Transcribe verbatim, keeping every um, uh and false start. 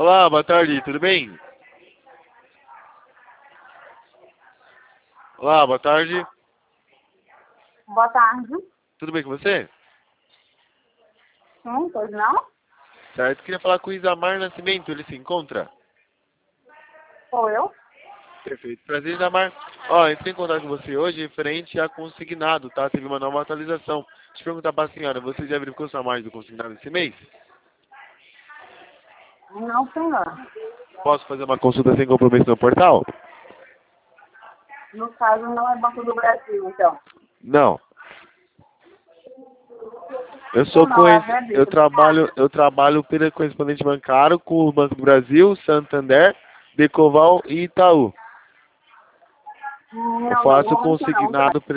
Olá, boa tarde, tudo bem? Olá, boa tarde. Boa tarde. Tudo bem com você? Sim, pois não? Certo, queria falar com o Isamar Nascimento, ele se encontra? Sou eu? Perfeito, prazer, Isamar. Ó, entrei em contato com você hoje referente a consignado, tá? Teve uma nova atualização. Deixa eu perguntar pra senhora, você já verificou sua margem do consignado esse mês? Não, senhor. Posso fazer uma consulta sem compromisso no portal? No caso, não é Banco do Brasil, então. Não. Eu sou Não, conhec... agradeço. eu trabalho, eu trabalho pelo correspondente bancário com o Banco do Brasil, Santander, Decoval e Itaú. Não, Eu no faço momento não. consignado